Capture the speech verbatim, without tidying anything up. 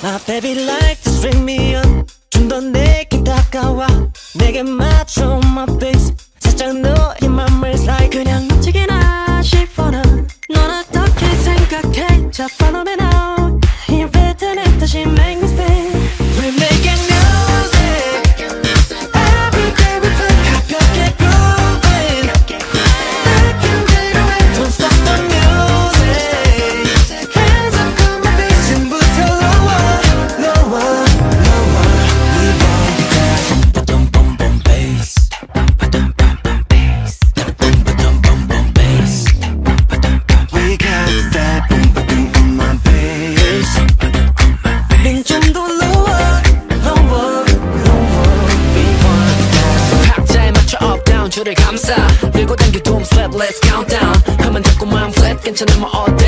My baby like to string me up 좀 더 내게 다가와 내게 맞춰 my face 살짝 너의 맘을 slide 그냥 놓치기나 싶어 넌 어떻게 생각해 자 follow me now 이 패턴에 다시 make me stay We're making music Every day we play 가볍게 grooving 느낌 그대로에 Don't stop the music Hands up on my bass 지금부터 lower lower lower We want that Ba-dum bum bum bass Ba-dum bum bum bass Ba-dum ba-dum bum bum bass We got that boom ba-dum on my bass 링 좀 더 lower lower lower We want that 박자에 맞춰 up down 줄을 감싸 들고 당겨 doom slap let's count down 가만 잡고 마음 flat 괜찮으면 all day